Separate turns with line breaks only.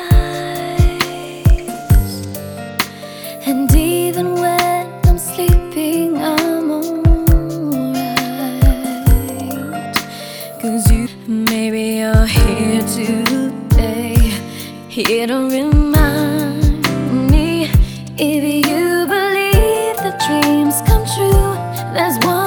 And even when I'm sleeping, I'm alright. 'Cause maybe you're here today, here to remind me, if you believe that dreams come true, there's one